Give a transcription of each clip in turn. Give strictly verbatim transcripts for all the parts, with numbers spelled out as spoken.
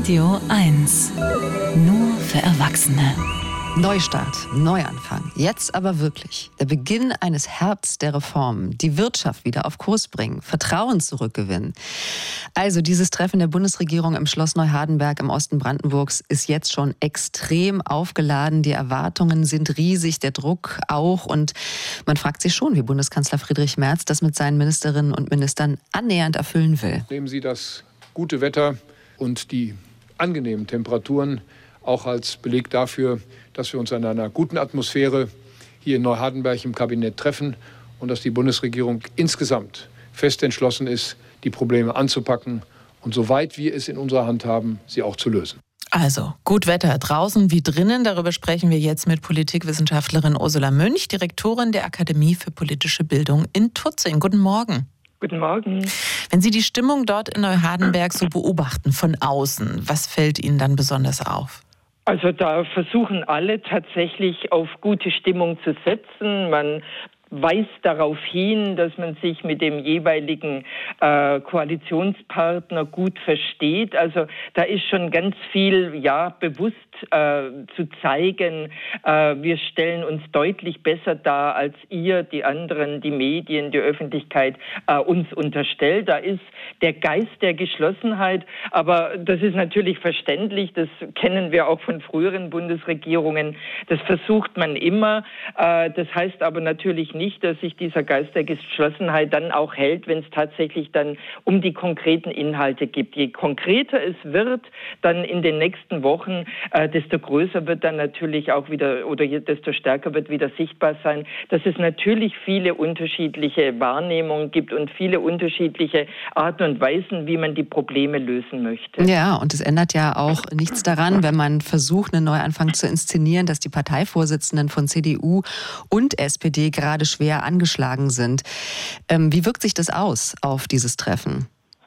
Radio eins. Nur für Erwachsene. Neustart, Neuanfang. Jetzt aber wirklich. Der Beginn eines Herbsts der Reformen. Die Wirtschaft wieder auf Kurs bringen. Vertrauen zurückgewinnen. Also dieses Treffen der Bundesregierung im Schloss Neuhardenberg im Osten Brandenburgs ist jetzt schon extrem aufgeladen. Die Erwartungen sind riesig, der Druck auch. Und man fragt sich schon, wie Bundeskanzler Friedrich Merz das mit seinen Ministerinnen und Ministern annähernd erfüllen will. Nehmen Sie das gute Wetter und die angenehmen Temperaturen auch als Beleg dafür, dass wir uns in einer guten Atmosphäre hier in Neuhardenberg im Kabinett treffen und dass die Bundesregierung insgesamt fest entschlossen ist, die Probleme anzupacken und soweit wir es in unserer Hand haben, sie auch zu lösen. Also, gut Wetter draußen wie drinnen. Darüber sprechen wir jetzt mit Politikwissenschaftlerin Ursula Münch, Direktorin der Akademie für politische Bildung in Tutzing. Guten Morgen. Guten Morgen. Wenn Sie die Stimmung dort in Neuhardenberg so beobachten von außen, was fällt Ihnen dann besonders auf? Also da versuchen alle tatsächlich auf gute Stimmung zu setzen. Man weist darauf hin, dass man sich mit dem jeweiligen äh, Koalitionspartner gut versteht. Also da ist schon ganz viel, ja, bewusst äh, zu zeigen, äh, wir stellen uns deutlich besser dar, als ihr, die anderen, die Medien, die Öffentlichkeit äh, uns unterstellt. Da ist der Geist der Geschlossenheit, aber das ist natürlich verständlich, das kennen wir auch von früheren Bundesregierungen. Das versucht man immer. Äh, das heißt aber natürlich nicht, nicht, dass sich dieser Geist der Geschlossenheit dann auch hält, wenn es tatsächlich dann um die konkreten Inhalte geht. Je konkreter es wird, dann in den nächsten Wochen, äh, desto größer wird dann natürlich auch wieder, oder je, desto stärker wird wieder sichtbar sein, dass es natürlich viele unterschiedliche Wahrnehmungen gibt und viele unterschiedliche Arten und Weisen, wie man die Probleme lösen möchte. Ja, und es ändert ja auch nichts daran, wenn man versucht, einen Neuanfang zu inszenieren, dass die Parteivorsitzenden von C D U und S P D gerade schwer angeschlagen sind. Ähm, wie wirkt sich das aus auf dieses Treffen?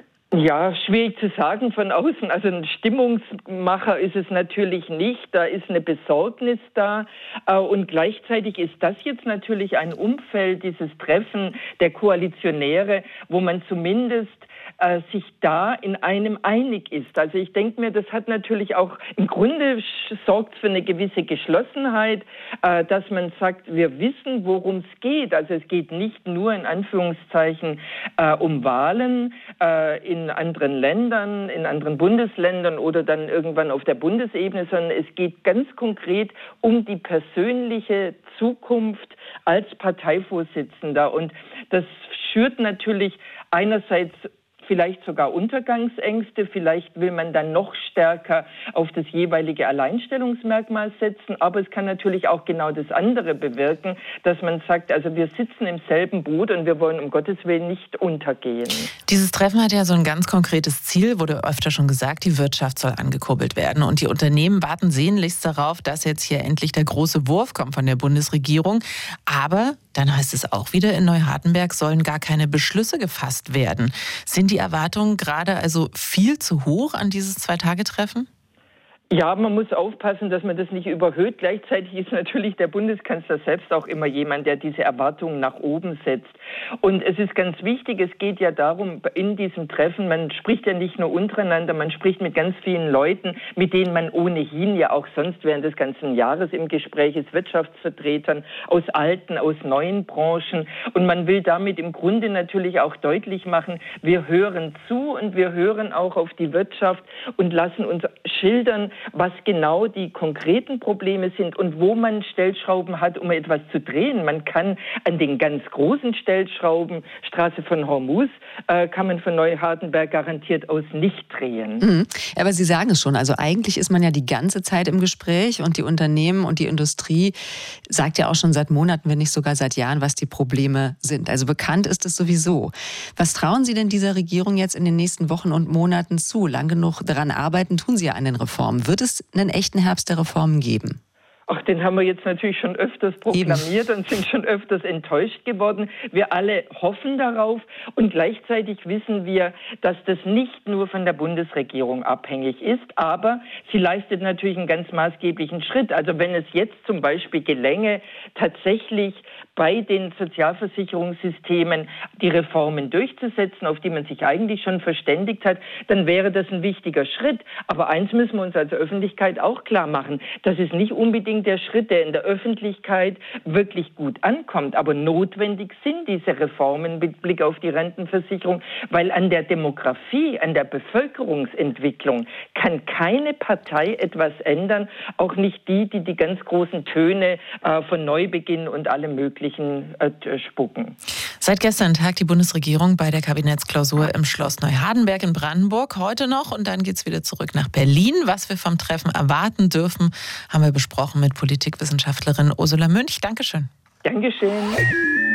Ja, schwierig zu sagen von außen. Also ein Stimmungsmacher ist es natürlich nicht. Da ist eine Besorgnis da. Und gleichzeitig ist das jetzt natürlich ein Umfeld, dieses Treffen der Koalitionäre, wo man zumindest äh, sich da in einem einig ist. Also ich denke mir, das hat natürlich auch, im Grunde sorgt für eine gewisse Geschlossenheit, äh, dass man sagt, wir wissen, worum es geht. Also es geht nicht nur in Anführungszeichen äh, um Wahlen äh, in anderen Ländern, in anderen Bundesländern oder dann irgendwann auf der Bundesebene, sondern es geht ganz konkret um die persönliche Zukunft als Parteivorsitzender. Und das schürt natürlich einerseits vielleicht sogar Untergangsängste, vielleicht will man dann noch stärker auf das jeweilige Alleinstellungsmerkmal setzen, aber es kann natürlich auch genau das andere bewirken, dass man sagt, also wir sitzen im selben Boot und wir wollen um Gottes Willen nicht untergehen. Dieses Treffen hat ja so ein ganz konkretes Ziel, wurde öfter schon gesagt, die Wirtschaft soll angekurbelt werden und die Unternehmen warten sehnlichst darauf, dass jetzt hier endlich der große Wurf kommt von der Bundesregierung, aber dann heißt es auch wieder, in Neuhardenberg sollen gar keine Beschlüsse gefasst werden. Sind die Erwartungen gerade also viel zu hoch an dieses Zwei-Tage-Treffen? Ja, man muss aufpassen, dass man das nicht überhöht. Gleichzeitig ist natürlich der Bundeskanzler selbst auch immer jemand, der diese Erwartungen nach oben setzt. Und es ist ganz wichtig, es geht ja darum, in diesem Treffen, man spricht ja nicht nur untereinander, man spricht mit ganz vielen Leuten, mit denen man ohnehin ja auch sonst während des ganzen Jahres im Gespräch ist, Wirtschaftsvertretern aus alten, aus neuen Branchen. Und man will damit im Grunde natürlich auch deutlich machen, wir hören zu und wir hören auch auf die Wirtschaft und lassen uns schildern, was genau die konkreten Probleme sind und wo man Stellschrauben hat, um etwas zu drehen. Man kann an den ganz großen Stellschrauben, Straße von Hormuz, äh, kann man von Neuhardenberg garantiert aus nicht drehen. Mhm. Aber Sie sagen es schon, also eigentlich ist man ja die ganze Zeit im Gespräch und die Unternehmen und die Industrie sagt ja auch schon seit Monaten, wenn nicht sogar seit Jahren, was die Probleme sind. Also bekannt ist es sowieso. Was trauen Sie denn dieser Regierung jetzt in den nächsten Wochen und Monaten zu? Lang genug daran arbeiten tun Sie ja an den Reformen. Wird es einen echten Herbst der Reformen geben? Ach, den haben wir jetzt natürlich schon öfters proklamiert Eben. und sind schon öfters enttäuscht geworden. Wir alle hoffen darauf und gleichzeitig wissen wir, dass das nicht nur von der Bundesregierung abhängig ist, aber sie leistet natürlich einen ganz maßgeblichen Schritt. Also wenn es jetzt zum Beispiel gelänge, tatsächlich bei den Sozialversicherungssystemen die Reformen durchzusetzen, auf die man sich eigentlich schon verständigt hat, dann wäre das ein wichtiger Schritt. Aber eins müssen wir uns als Öffentlichkeit auch klar machen, das ist nicht unbedingt der Schritt, der in der Öffentlichkeit wirklich gut ankommt. Aber notwendig sind diese Reformen mit Blick auf die Rentenversicherung, weil an der Demografie, an der Bevölkerungsentwicklung kann keine Partei etwas ändern, auch nicht die, die die ganz großen Töne äh, von Neubeginn und allem Möglichen äh, spucken. Seit gestern tagt die Bundesregierung bei der Kabinettsklausur im Schloss Neuhardenberg in Brandenburg. Heute noch und dann geht es wieder zurück nach Berlin. Was wir vom Treffen erwarten dürfen, haben wir besprochen mit Politikwissenschaftlerin Ursula Münch. Dankeschön. Dankeschön.